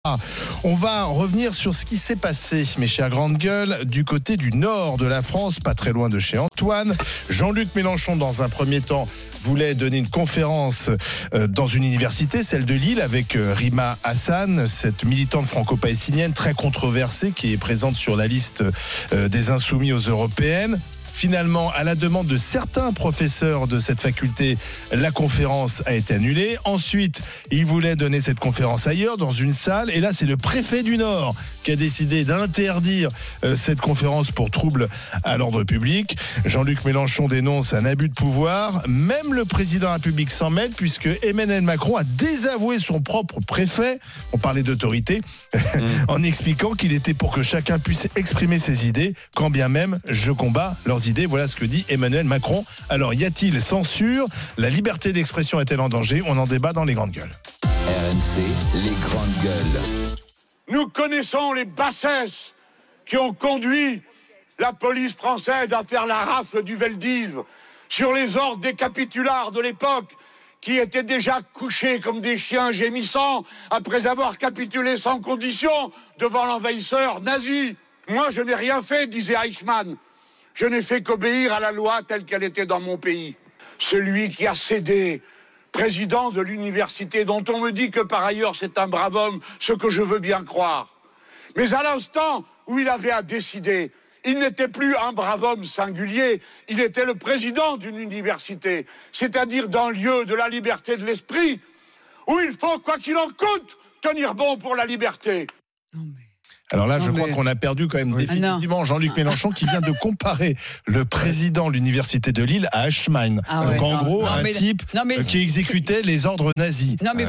On va revenir sur ce qui s'est passé, mes chères grandes gueules, du côté du nord de la France, pas très loin de chez Antoine. Jean-Luc Mélenchon, dans un premier temps, voulait donner une conférence dans une université, celle de Lille, avec Rima Hassan, cette militante franco-palestinienne très controversée qui est présente sur la liste des insoumis aux européennes. Finalement, à la demande de certains professeurs de cette faculté, la conférence a été annulée. Ensuite, il voulait donner cette conférence ailleurs, dans une salle. Et là, c'est le préfet du Nord qui a décidé d'interdire cette conférence pour trouble à l'ordre public. Jean-Luc Mélenchon dénonce un abus de pouvoir. Même le président de la République s'en mêle, puisque Emmanuel Macron a désavoué son propre préfet, on parlait d'autorité, en expliquant qu'il était pour que chacun puisse exprimer ses idées, quand bien même je combats leurs idées. Voilà ce que dit Emmanuel Macron. Alors, y a-t-il censure? La liberté d'expression est-elle en danger? On en débat dans Les Grandes Gueules. RMC, Les Grandes Gueules. Nous connaissons les bassesses qui ont conduit la police française à faire la rafle du Veldiv sur les ordres des capitulards de l'époque qui étaient déjà couchés comme des chiens gémissants après avoir capitulé sans condition devant l'envahisseur nazi. Moi, je n'ai rien fait, disait Eichmann. Je n'ai fait qu'obéir à la loi telle qu'elle était dans mon pays. Celui qui a cédé, président de l'université, dont on me dit que par ailleurs c'est un brave homme, ce que je veux bien croire. Mais à l'instant où il avait à décider, il n'était plus un brave homme singulier, il était le président d'une université, c'est-à-dire d'un lieu de la liberté de l'esprit, où il faut, quoi qu'il en coûte, tenir bon pour la liberté. Alors là, je crois qu'on a perdu quand même définitivement Jean-Luc Mélenchon qui vient de comparer le président de l'université de Lille à Eichmann. Donc en gros, un type qui exécutait les ordres nazis. Non mais